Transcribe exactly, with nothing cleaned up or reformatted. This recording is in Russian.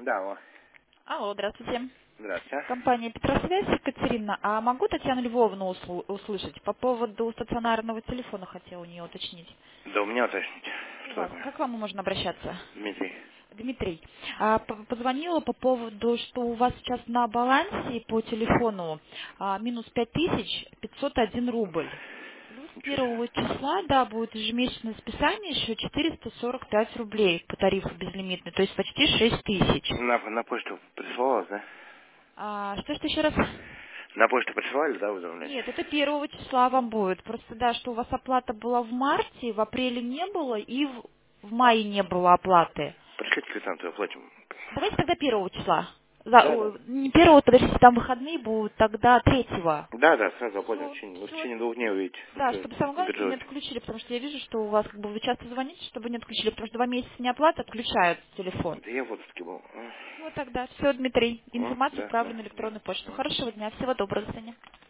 Да, алло. Алло, здравствуйте. Здравствуйте. Компания Петросвязь, Екатерина. А могу Татьяну Львовну усл- услышать? По поводу стационарного телефона хотела у нее уточнить. Да у меня уточните. У Что вас. такое? Как к вам можно обращаться? Дмитрий. Дмитрий, а, п- позвонила по поводу, что у вас сейчас на балансе по телефону а, минус пять тысяч пятьсот один рубль. Плюс с Ничего себе. первого числа, да, будет ежемесячное списание еще четыреста сорок пять рублей по тарифу безлимитный, то есть почти шесть тысяч. На, на почту присылалось, да? А, что, что еще раз? На почту присылали, да, уведомление? Нет, это первого числа вам будет. Просто да, что у вас оплата была в марте, в апреле не было и в, в мае не было оплаты. Пришлите квитанцию, оплатим. Давайте тогда первого числа. За- Да, да. о, не первого, подождите, там выходные будут, тогда третьего. Да, да, сразу оплатим. В Все, течение, вы в все. течение двух дней увидите. Да, Это чтобы самое главное, чтобы не биржевой. отключили, потому что я вижу, что у вас как бы вы часто звоните, чтобы не отключили, потому что два месяца не оплаты отключают телефон. Да я в отпуске был. А, Вот тогда. Все, Дмитрий. а, Информацию да, отправлю да, на да. электронную почту. А. Хорошего дня. Всего доброго. До свидания.